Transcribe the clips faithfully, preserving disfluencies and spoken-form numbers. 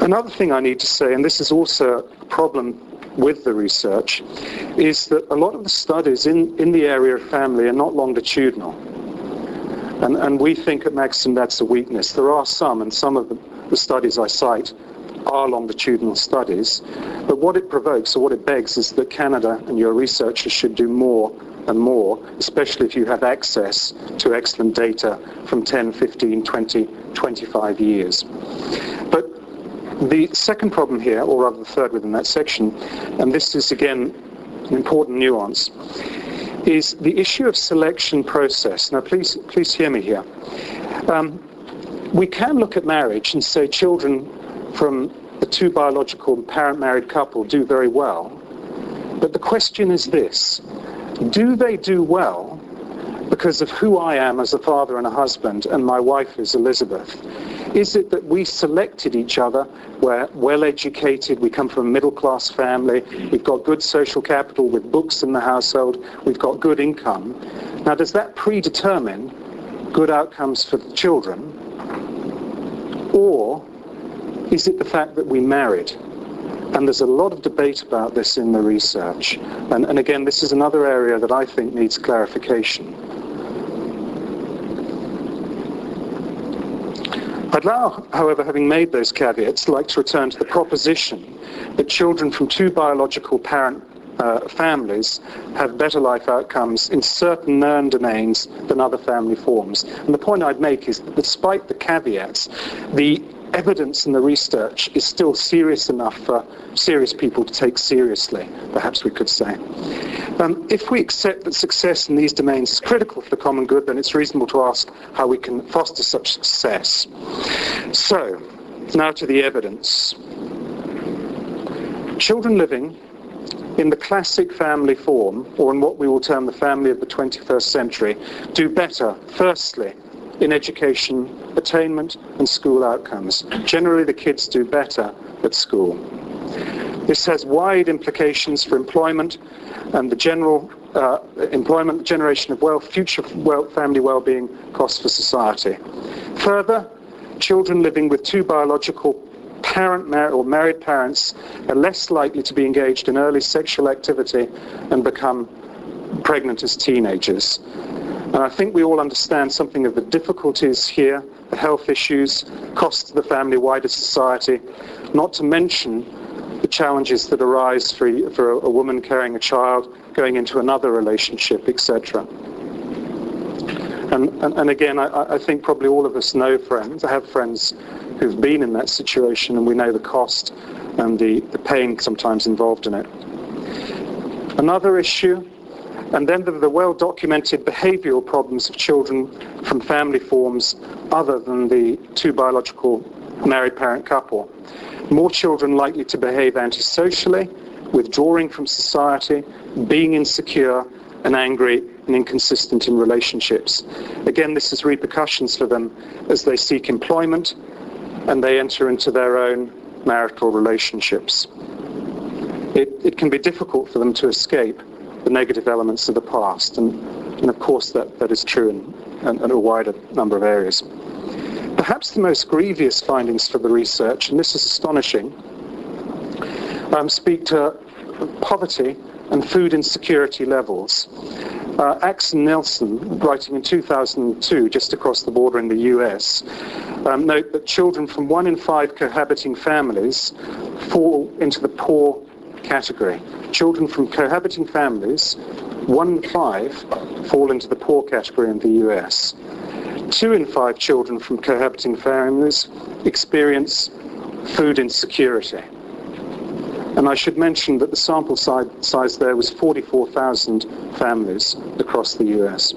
Another thing I need to say, and this is also a problem with the research, is that a lot of the studies in, in the area of family are not longitudinal. And, and we think at Maxim that's a weakness. There are some, and some of the, the studies I cite are longitudinal studies. But what it provokes, or what it begs, is that Canada and your researchers should do more and more, especially if you have access to excellent data from ten, fifteen, twenty, twenty-five years. But the second problem here, or rather the third within that section, and this is again an important nuance, is the issue of selection process. Now please, please hear me here. Um, we can look at marriage and say children from the two biological parent married couple do very well. But the question is this: do they do well because of who I am as a father and a husband and my wife is Elizabeth? Is it that we selected each other, we're well educated, we come from a middle class family, we've got good social capital with books in the household, we've got good income? Now, does that predetermine good outcomes for the children? Or is it the fact that we married? And there's a lot of debate about this in the research. And, and again, this is another area that I think needs clarification. I'd now, however, having made those caveats, like to return to the proposition that children from two biological parent uh, families have better life outcomes in certain known domains than other family forms. And the point I'd make is that despite the caveats, the evidence in the research is still serious enough for serious people to take seriously, perhaps we could say. Um, if we accept that success in these domains is critical for the common good, then it's reasonable to ask how we can foster such success. So, now to the evidence. Children living in the classic family form, or in what we will term the family of the twenty-first century, do better, firstly, in education, attainment, and school outcomes. Generally, the kids do better at school. This has wide implications for employment and the general uh, employment, generation of wealth, future wealth, family well-being, costs for society. Further, children living with two biological parent mar- or married parents are less likely to be engaged in early sexual activity and become pregnant as teenagers. And I think we all understand something of the difficulties here, the health issues, costs to the family, wider society, not to mention the challenges that arise for, for a, a woman carrying a child, going into another relationship, et cetera. And, and, and again, I, I think probably all of us know friends, I have friends who've been in that situation, and we know the cost and the, the pain sometimes involved in it. Another issue, and then the, the well-documented behavioural problems of children from family forms other than the two biological married parent couple. More children likely to behave antisocially, withdrawing from society, being insecure and angry and inconsistent in relationships. Again, this has repercussions for them as they seek employment and they enter into their own marital relationships. It, it can be difficult for them to escape the negative elements of the past, and, and of course that, that is true in, in, in a wider number of areas. Perhaps the most grievous findings for the research, and this is astonishing, um, speak to poverty and food insecurity levels. Uh, Axon Nelson, writing in two thousand two, just across the border in the U S, um, note that children from one in five cohabiting families fall into the poor category. Children from cohabiting families, one in five, fall into the poor category in the U S. Two in five children from cohabiting families experience food insecurity. And I should mention that the sample size, size there was forty-four thousand families across the U S.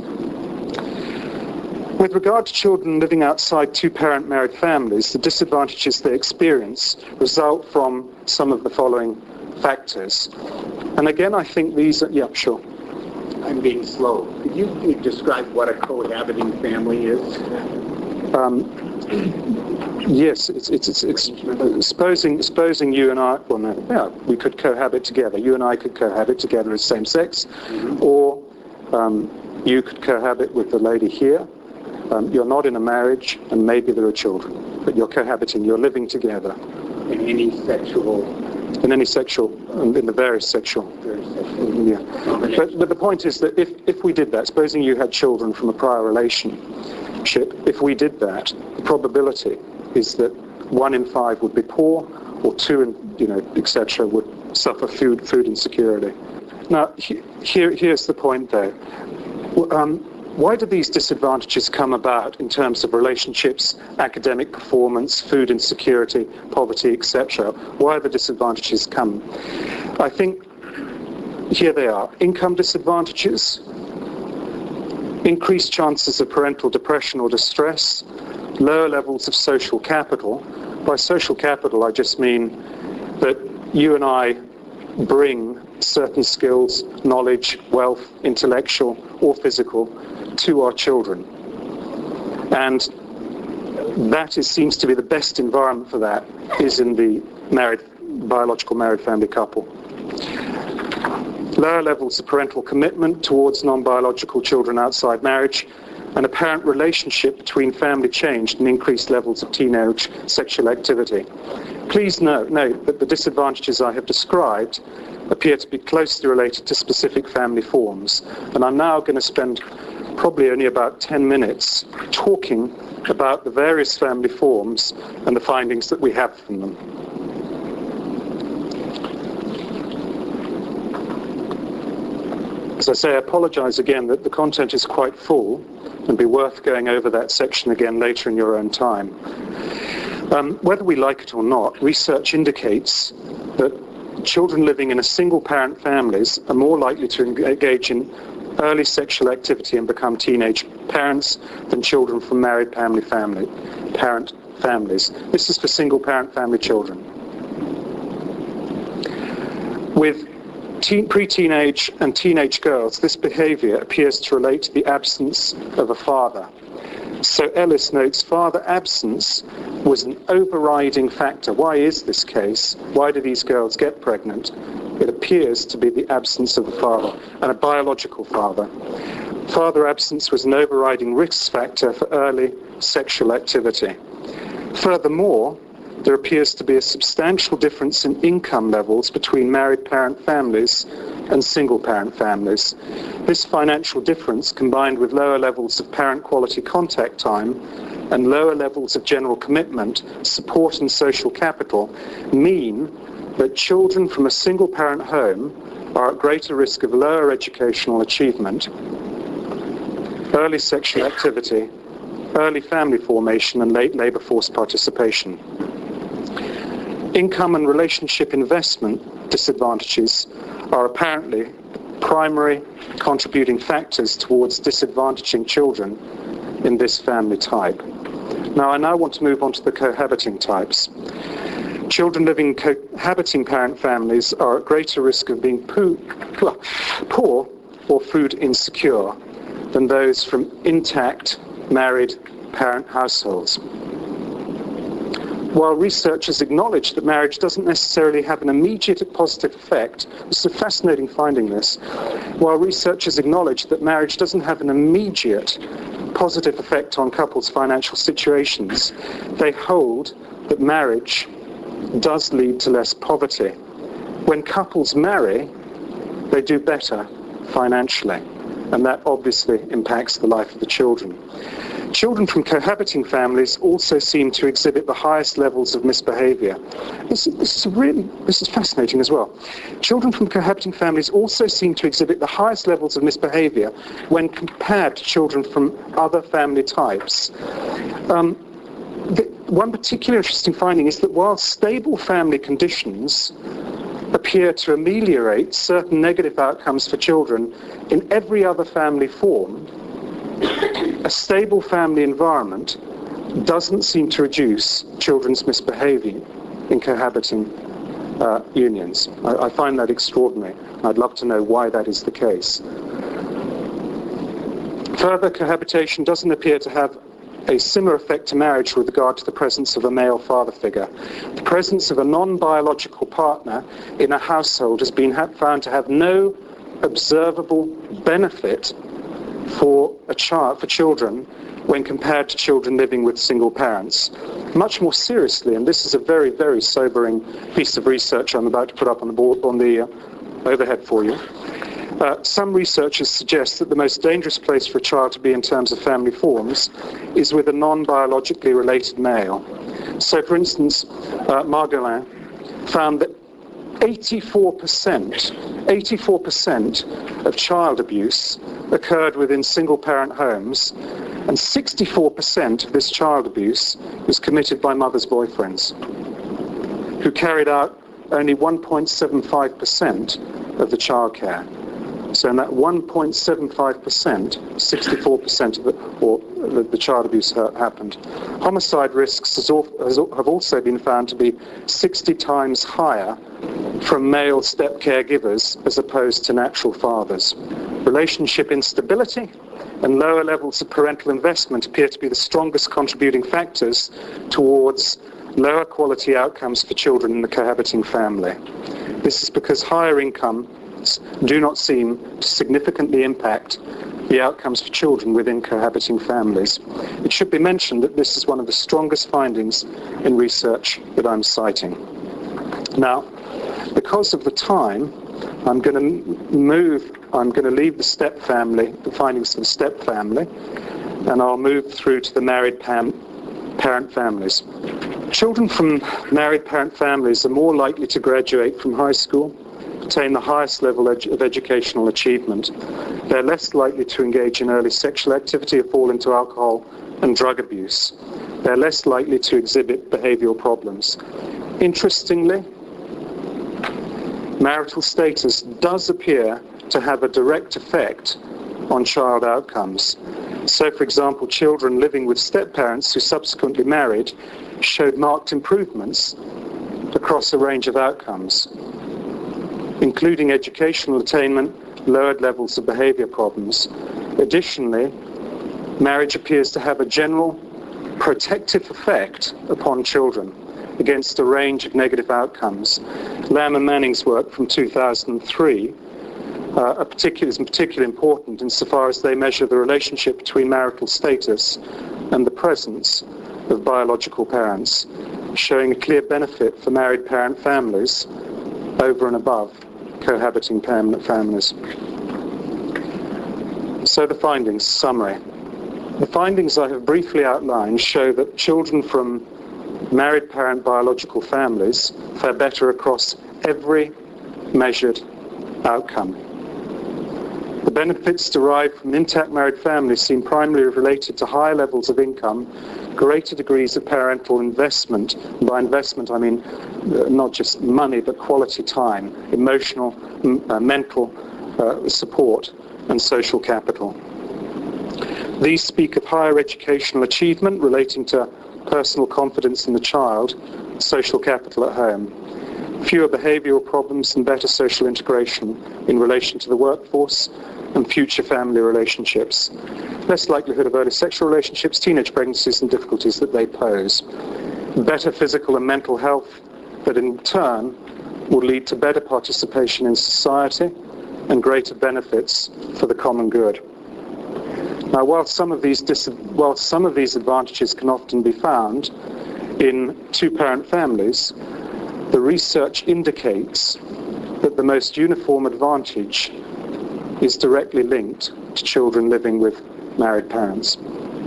With regard to children living outside two-parent married families, the disadvantages they experience result from some of the following factors. And again, I think these are... Yeah, sure. I'm being slow. Could you describe what a cohabiting family is? Um, yes, it's, it's, it's, it's supposing, supposing you and I, well no, yeah, we could cohabit together. You and I could cohabit together as same sex, mm-hmm. or um, you could cohabit with the lady here. Um, you're not in a marriage, and maybe there are children, but you're cohabiting, you're living together. in any sexual... In any sexual, in the various sexual. Very sexual. Yeah. But, but the point is that if, if we did that, supposing you had children from a prior relationship, if we did that, the probability is that one in five would be poor, or two in, you know, et cetera, would suffer food food insecurity. Now, he, here here's the point, though. Um, why do these disadvantages come about in terms of relationships, academic performance, food insecurity, poverty, et cetera? Why are the disadvantages come? I think here they are: income disadvantages, increased chances of parental depression or distress, lower levels of social capital. By social capital, I just mean that you and I bring certain skills, knowledge, wealth, intellectual or physical, to our children. And that is, seems to be the best environment for that is in the married, biological married family couple. Lower levels of parental commitment towards non-biological children outside marriage, an apparent relationship between family change and increased levels of teenage sexual activity. Please note, note that the disadvantages I have described appear to be closely related to specific family forms. And I'm now going to spend probably only about ten minutes talking about the various family forms and the findings that we have from them. As I say, I apologize again that the content is quite full, and be worth going over that section again later in your own time. Um, whether we like it or not, research indicates that children living in a single-parent families are more likely to engage in early sexual activity and become teenage parents than children from married family family parent families. This is for single-parent family children. With Teen, pre-teenage and teenage girls, this behavior appears to relate to the absence of a father. So Ellis notes father absence was an overriding factor. Why is this case? Why do these girls get pregnant? It appears to be the absence of a father, and a biological father. Father absence was an overriding risk factor for early sexual activity. Furthermore, there appears to be a substantial difference in income levels between married parent families and single parent families. This financial difference, combined with lower levels of parent quality contact time and lower levels of general commitment, support and social capital, mean that children from a single parent home are at greater risk of lower educational achievement, early sexual activity, early family formation and late labour force participation. Income and relationship investment disadvantages are apparently primary contributing factors towards disadvantaging children in this family type. Now, I now want to move on to the cohabiting types. Children living in cohabiting parent families are at greater risk of being poor or food insecure than those from intact married parent households. While researchers acknowledge that marriage doesn't necessarily have an immediate positive effect, it's a fascinating finding this, while researchers acknowledge that marriage doesn't have an immediate positive effect on couples' financial situations, they hold that marriage does lead to less poverty. When couples marry, they do better financially, and that obviously impacts the life of the children. Children from cohabiting families also seem to exhibit the highest levels of misbehavior. This, this is really, this is fascinating as well. Children from cohabiting families also seem to exhibit the highest levels of misbehavior when compared to children from other family types. Um, the, one particular interesting finding is that while stable family conditions appear to ameliorate certain negative outcomes for children in every other family form, a stable family environment doesn't seem to reduce children's misbehaving in cohabiting uh, unions. I, I find that extraordinary. I'd love to know why that is the case. Further, cohabitation doesn't appear to have a similar effect to marriage with regard to the presence of a male father figure. The presence of a non-biological partner in a household has been ha- found to have no observable benefit for a child, for children, when compared to children living with single parents. Much more seriously, and this is a very, very sobering piece of research I'm about to put up on the board, on the uh, overhead for you, uh, some researchers suggest that the most dangerous place for a child to be in terms of family forms is with a non-biologically related male. So, for instance, uh, Margolin found that eighty-four percent, eighty-four percent of child abuse occurred within single-parent homes, and sixty-four percent of this child abuse was committed by mothers' boyfriends, who carried out only one point seven five percent of the childcare. So in that one point seven five percent, sixty-four percent of the, or the, the child abuse ha- happened. Homicide risks has al- has, have also been found to be sixty times higher from male step caregivers as opposed to natural fathers. Relationship instability and lower levels of parental investment appear to be the strongest contributing factors towards lower quality outcomes for children in the cohabiting family. This is because higher incomes do not seem to significantly impact the outcomes for children within cohabiting families. It should be mentioned that this is one of the strongest findings in research that I'm citing. Now, because of the time, I'm going to move, I'm going to leave the step family, the findings for the step family, and I'll move through to the married pam- parent families. Children from married parent families are more likely to graduate from high school, attain the highest level of educational achievement. They're less likely to engage in early sexual activity or fall into alcohol and drug abuse. They're less likely to exhibit behavioral problems. Interestingly, marital status does appear to have a direct effect on child outcomes. So, for example, children living with step-parents who subsequently married showed marked improvements across a range of outcomes, including educational attainment, lowered levels of behavior problems. Additionally, marriage appears to have a general protective effect upon children against a range of negative outcomes. Lamb and Manning's work from two thousand three uh, are particular, is particularly important insofar as they measure the relationship between marital status and the presence of biological parents, showing a clear benefit for married parent families over and above cohabiting permanent families. So the findings, summary. The findings I have briefly outlined show that children from married parent biological families fare better across every measured outcome. The benefits derived from intact married families seem primarily related to higher levels of income, greater degrees of parental investment. And by investment, I mean uh, not just money, but quality time, emotional, m- uh, mental uh, support, and social capital. These speak of higher educational achievement relating to personal confidence in the child, social capital at home, fewer behavioral problems and better social integration in relation to the workforce and future family relationships, less likelihood of early sexual relationships, teenage pregnancies and difficulties that they pose, better physical and mental health that in turn will lead to better participation in society and greater benefits for the common good. Now, while some of these dis- while some of these advantages can often be found in two-parent families, the research indicates that the most uniform advantage is directly linked to children living with married parents.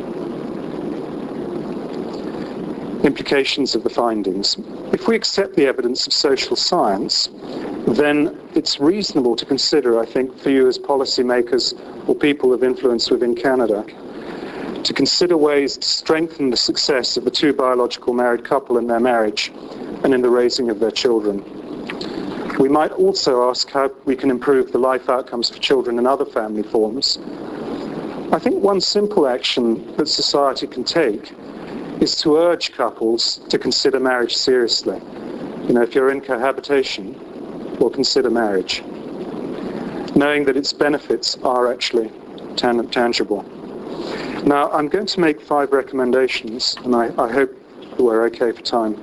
Implications of the findings. If we accept the evidence of social science, then it's reasonable to consider, I think, for you as policymakers or people of influence within Canada, to consider ways to strengthen the success of the two biological married couple in their marriage and in the raising of their children. We might also ask how we can improve the life outcomes for children in other family forms. I think one simple action that society can take is to urge couples to consider marriage seriously. You know, if you're in cohabitation, well, consider marriage, knowing that its benefits are actually tan- tangible. Now, I'm going to make five recommendations, and I, I hope we're okay for time.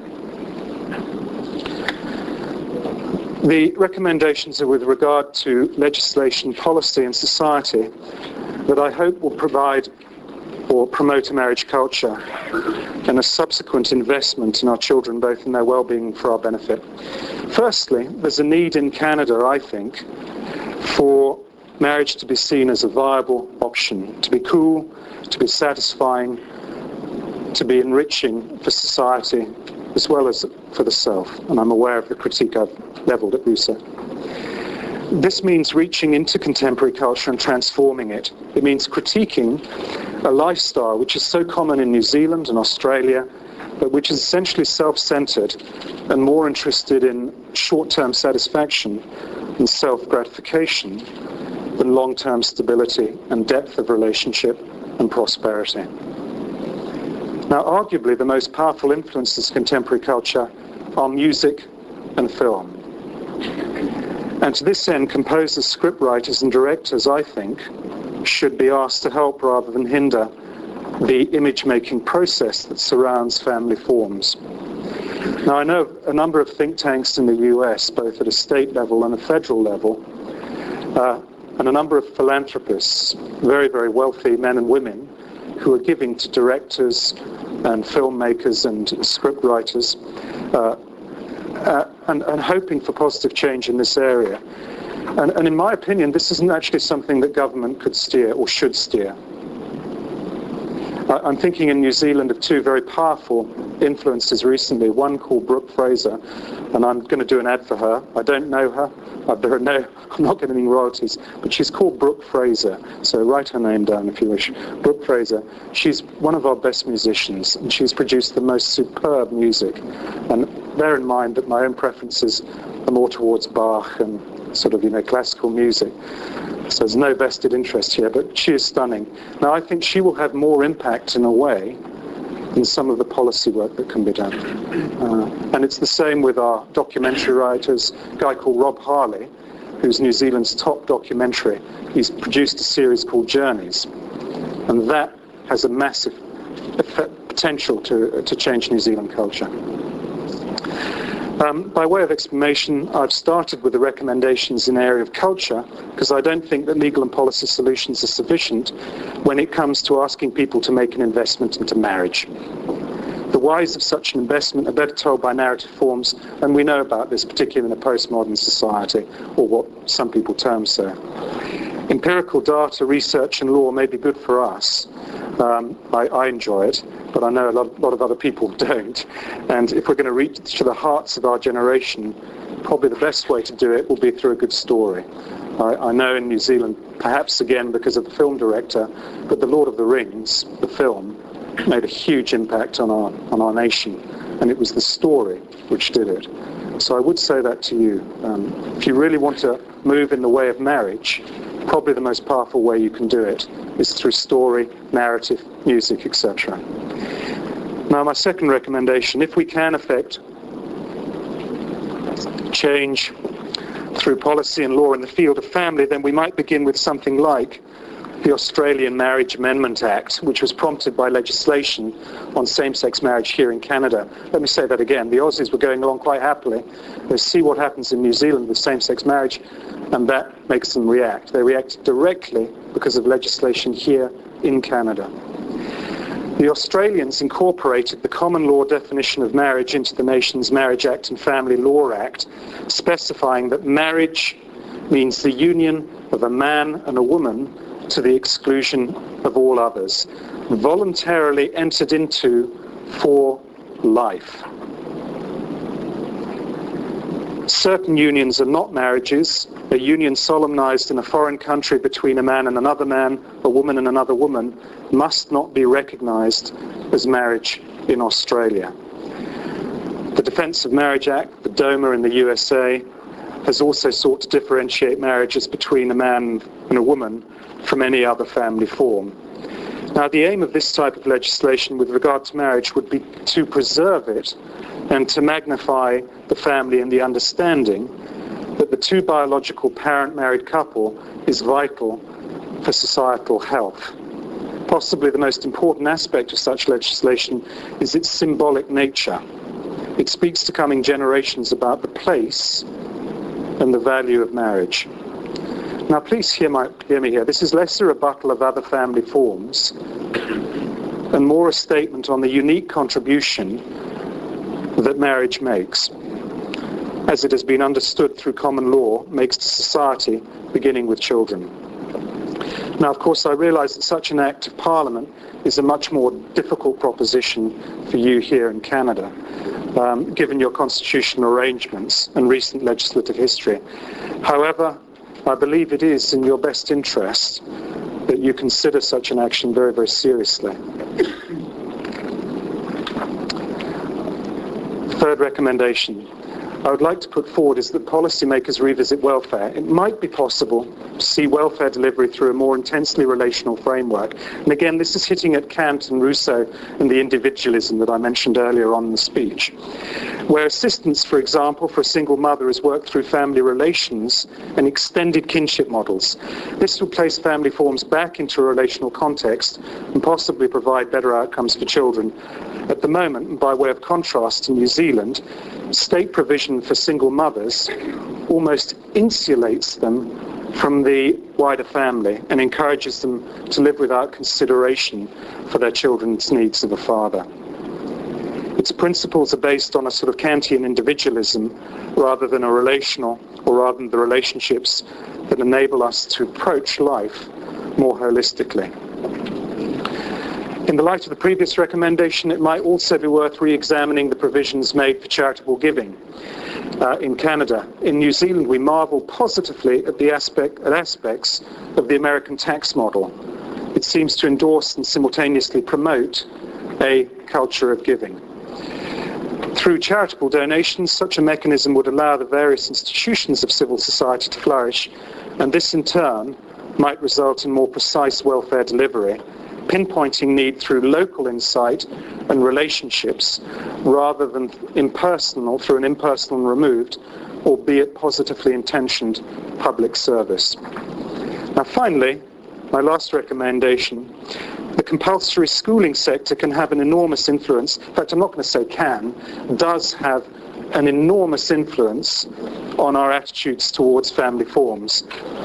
The recommendations are with regard to legislation, policy and society that I hope will provide or promote a marriage culture and a subsequent investment in our children, both in their well-being and for our benefit. Firstly, there's a need in Canada, I think, for marriage to be seen as a viable option, to be cool, to be satisfying, to be enriching for society as well as for the self. And I'm aware of the critique I've levelled at Rusa. This means reaching into contemporary culture and transforming it. It means critiquing a lifestyle which is so common in New Zealand and Australia, but which is essentially self-centered and more interested in short-term satisfaction and self-gratification than long-term stability and depth of relationship and prosperity. Now, arguably, the most powerful influences of contemporary culture are music and film. And to this end, composers, scriptwriters and directors, I think, should be asked to help rather than hinder the image-making process that surrounds family forms. Now, I know a number of think tanks in the U S, both at a state level and a federal level, uh, and a number of philanthropists, very, very wealthy men and women, who are giving to directors and filmmakers and scriptwriters uh, uh, and, and hoping for positive change in this area. And, and in my opinion, this isn't actually something that government could steer or should steer. I, I'm thinking in New Zealand of two very powerful influences recently, one called Brooke Fraser, and I'm going to do an ad for her. I don't know her. Uh, there are no, I'm not getting any royalties, but she's called Brooke Fraser, so write her name down if you wish. Brooke Fraser. She's one of our best musicians, and she's produced the most superb music. And bear in mind that my own preferences are more towards Bach and sort of, you know, classical music. So there's no vested interest here, but she is stunning. Now, I think she will have more impact in a way than some of the policy work that can be done. Uh, and it's the same with our documentary writers, a guy called Rob Harley, who's New Zealand's top documentary. He's produced a series called Journeys, and that has a massive effect, potential to, to change New Zealand culture. Um, by way of explanation, I've started with the recommendations in the area of culture because I don't think that legal and policy solutions are sufficient when it comes to asking people to make an investment into marriage. The whys of such an investment are better told by narrative forms, and we know about this, particularly in a postmodern society, or what some people term so. Empirical data, research and law may be good for us. Um, I, I enjoy it, but I know a lot, lot of other people don't. And if we're going to reach to the hearts of our generation, probably the best way to do it will be through a good story. I, I know in New Zealand, perhaps again because of the film director, but The Lord of the Rings, the film, made a huge impact on our on our nation, and it was the story which did it. So I would say that to you. Um, if you really want to move in the way of marriage, probably the most powerful way you can do it is through story, narrative, music, et cetera. Now, my second recommendation, if we can effect change through policy and law in the field of family, then we might begin with something like the Australian Marriage Amendment Act, which was prompted by legislation on same-sex marriage here in Canada. Let me say that again. The Aussies were going along quite happily. They see what happens in New Zealand with same-sex marriage, and that makes them react. They react directly because of legislation here in Canada. The Australians incorporated the common law definition of marriage into the nation's Marriage Act and Family Law Act, specifying that marriage means the union of a man and a woman to the exclusion of all others, voluntarily entered into for life. Certain unions are not marriages. A union solemnized in a foreign country between a man and another man, a woman and another woman, must not be recognized as marriage in Australia. The Defence of Marriage Act, the DOMA in the U S A, has also sought to differentiate marriages between a man and a woman from any other family form. Now, the aim of this type of legislation with regard to marriage would be to preserve it and to magnify the family and the understanding that the two biological parent married couple is vital for societal health. Possibly the most important aspect of such legislation is its symbolic nature. It speaks to coming generations about the place and the value of marriage. Now, please hear, my, hear me here. This is less a rebuttal of other family forms and more a statement on the unique contribution that marriage makes, as it has been understood through common law, makes to society, beginning with children. Now, of course, I realise that such an act of Parliament is a much more difficult proposition for you here in Canada, um, given your constitutional arrangements and recent legislative history. However, I believe it is in your best interest that you consider such an action very, very seriously. Third recommendation I would like to put forward is that policymakers revisit welfare. It might be possible to see welfare delivery through a more intensely relational framework. And again, this is hitting at Kant and Rousseau and the individualism that I mentioned earlier on in the speech, where assistance, for example, for a single mother is worked through family relations and extended kinship models. This will place family forms back into a relational context and possibly provide better outcomes for children. At the moment, by way of contrast in New Zealand, state provision for single mothers almost insulates them from the wider family and encourages them to live without consideration for their children's needs of a father. Its principles are based on a sort of Kantian individualism rather than a relational, or rather than the relationships that enable us to approach life more holistically. In the light of the previous recommendation, it might also be worth re-examining the provisions made for charitable giving uh, in Canada. In New Zealand, we marvel positively at the aspect, at aspects of the American tax model. It seems to endorse and simultaneously promote a culture of giving. Through charitable donations, such a mechanism would allow the various institutions of civil society to flourish, and this in turn might result in more precise welfare delivery, pinpointing need through local insight and relationships rather than impersonal, through an impersonal and removed, albeit positively intentioned, public service. Now finally, my last recommendation, the compulsory schooling sector can have an enormous influence, in fact I'm not going to say can, does have an enormous influence on our attitudes towards family forms.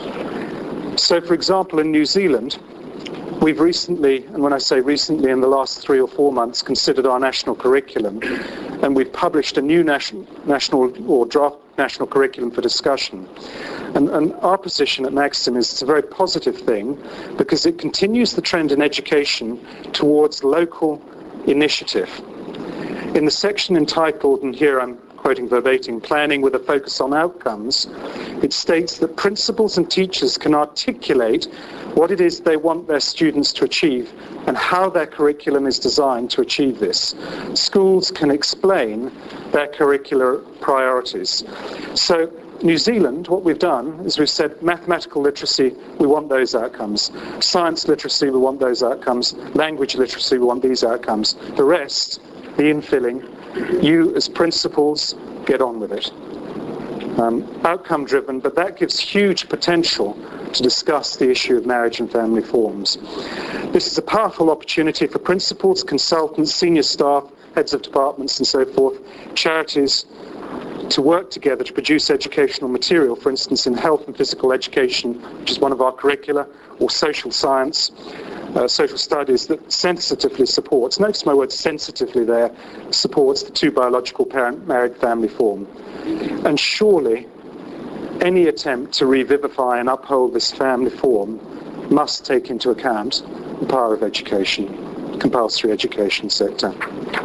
So for example in New Zealand, we've recently, and when I say recently, in the last three or four months, considered our national curriculum, and we've published a new national, national or draft national curriculum for discussion. And, and our position at Maxim is it's a very positive thing because it continues the trend in education towards local initiative. In the section entitled, and here I'm quoting verbatim, Planning with a Focus on Outcomes, it states that principals and teachers can articulate what it is they want their students to achieve and how their curriculum is designed to achieve this. Schools can explain their curricular priorities. So New Zealand, what we've done is we've said mathematical literacy, we want those outcomes. Science literacy, we want those outcomes. Language literacy, we want these outcomes. The rest, the infilling, you as principals get on with it. Um, outcome driven, but that gives huge potential to discuss the issue of marriage and family forms. This is a powerful opportunity for principals, consultants, senior staff, heads of departments and so forth, charities, to work together to produce educational material, for instance in health and physical education, which is one of our curricula, or social science, uh, social studies that sensitively supports, notice my word sensitively there, supports the two biological parent married family form. And surely any attempt to revivify and uphold this family form must take into account the power of education, compulsory education sector.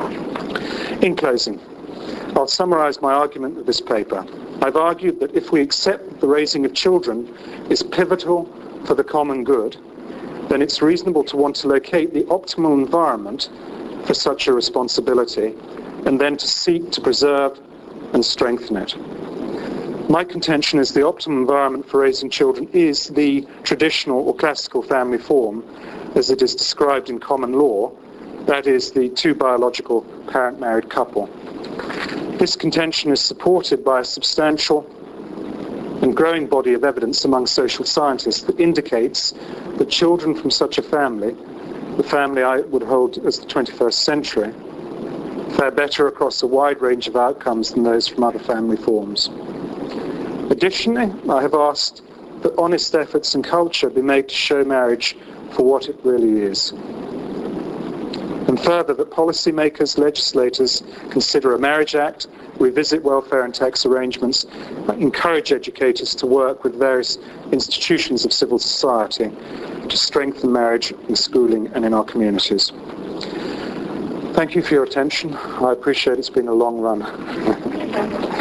In closing, I'll summarize my argument with this paper. I've argued that if we accept that the raising of children is pivotal for the common good, then it's reasonable to want to locate the optimal environment for such a responsibility and then to seek to preserve and strengthen it. My contention is the optimum environment for raising children is the traditional or classical family form as it is described in common law, that is the two biological parent-married couple. This contention is supported by a substantial and growing body of evidence among social scientists that indicates that children from such a family, the family I would hold as the twenty-first century, fare better across a wide range of outcomes than those from other family forms. Additionally, I have asked that honest efforts and culture be made to show marriage for what it really is. And further, that policymakers, legislators consider a Marriage Act, revisit welfare and tax arrangements, encourage educators to work with various institutions of civil society to strengthen marriage in schooling and in our communities. Thank you for your attention. I appreciate it's been a long run.